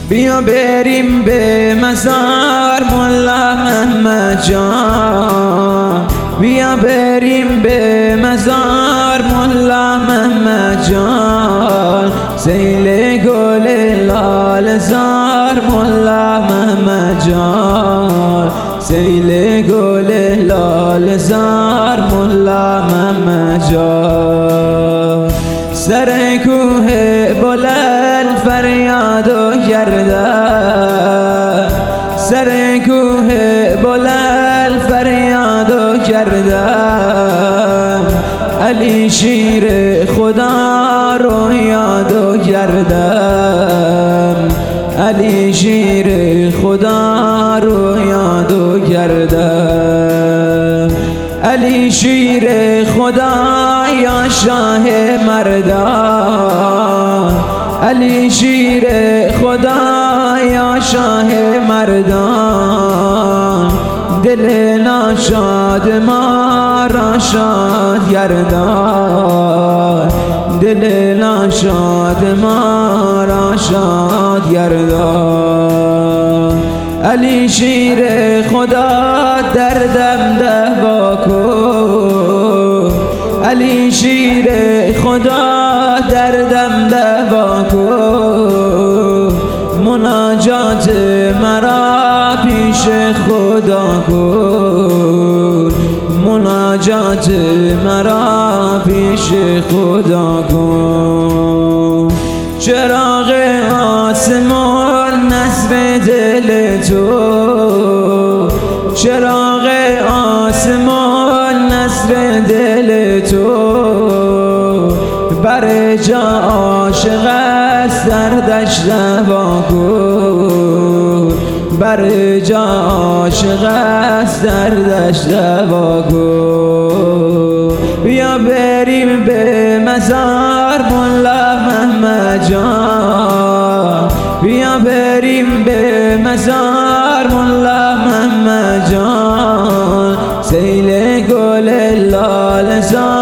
بیا بریم به مزار مولا محمد جان، بیا بریم به مزار مولا محمد جان، سیل گل لال زار مولا محمد جان، سیل گل لال زار مولا محمد جان. سر کوه بلند فریاد و گردن، سر کوه بلند فریاد و گردن، علی شیر خدا رو یاد و گردن، علی شیر خدا رو یاد و گردن، علی شیر خدا یا شاه مردان، علی شیر خدا یا شاه مردان، دل ناشاد ما را شاد گردان، دل ناشاد ما را شاد گردان. علی شیر خدا دردم دوا کن، علی شیر خدا دردم دوا کن، مناجات مرا پیش خدا کن، مناجات مرا پیش خدا کن. چراغ آسمان نصر دل تو، چراغ آسمان نصر دل تو، بر جا عاشق است در دشت دوا کن، بر جا عاشق است در دشت دوا کن. بیا بریم به مزار مولا محمد جان، بیا بریم به مزار مولا محمد جان، سیل گل لال زار